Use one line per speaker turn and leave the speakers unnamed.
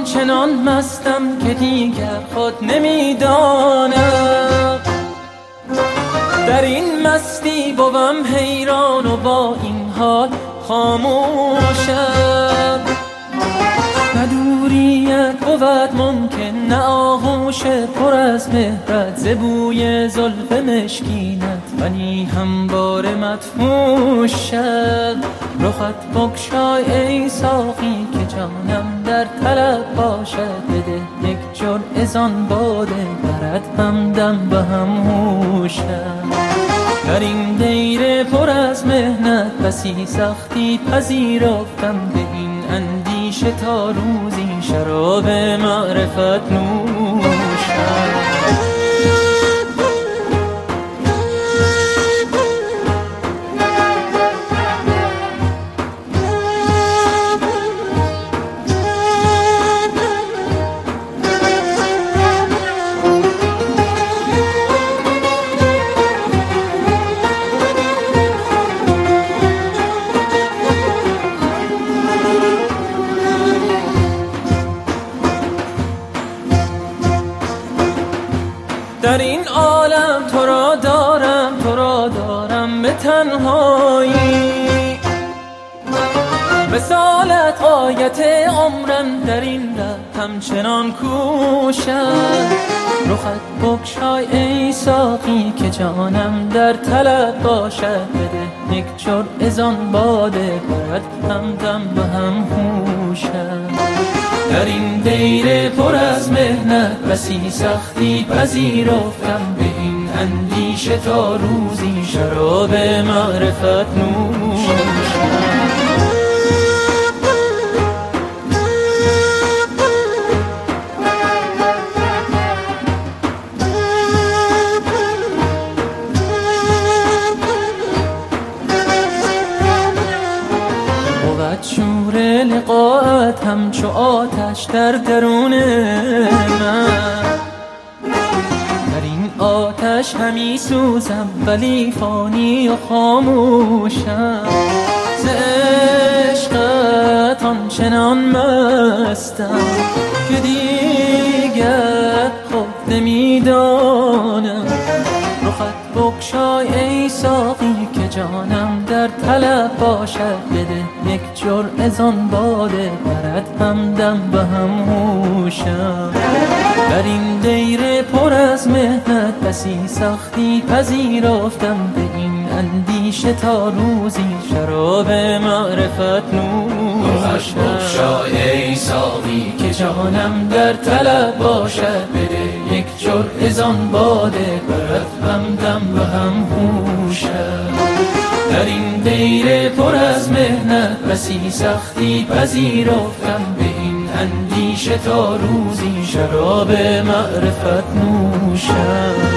آنچنان مستم که دیگر خود نمیدانم. در این مستی بوم حیران و با این حال خاموشم. نه دوریت بود ممکن، نه آغوش پر از مهرت، ز بوی زلف مشکینت ولی همواره مدهوشم. رخت بگشای ای ساقی که جانم در طلب باشد، بده یک جرعه زان باده برد همدم به هم هوشم. در این دیر پر از مهنت بسی سختی پذیرفتم، به این اندیشه تا روزی شراب معرفت نوشم. در این عالم تو را دارم، تو را دارم به تنهایی. مثالت غایت عمرم، در این ره همچنان کوشم. رخت بگشای ای ساقی که جانم در طلب باشد، بده یک جرعه زان باده برد همدم به هم هوشم. در این دیر پر از مهنت بسی سختی پذیرفتم، به این اندیشه تا روزی شراب معرفت نوشم. شور لقاءت همچو آتش در درون من، در این آتش همی سوزم ولی فانی و خاموشم. ز عشقت آنچنان مستم که دیگر خود نمیدانم. رخت بگشای ای ساقی که جانم در طلب باشد، بده یک جرعه زان باده برد همدم به هم هوشم. در این دیر پر از مهنت بسی سختی پذیرفتم، به این اندیشه تا روزی شراب معرفت نوشم.
بگشای ای ساقی
که جانم در طلب باشد، بده یک جرعه زان باده برد همدم به هم هوشم. در این دیر پر از مهنت بسی سختی پذیرفتم، به این اندیشه تا روزی شراب معرفت نوشم.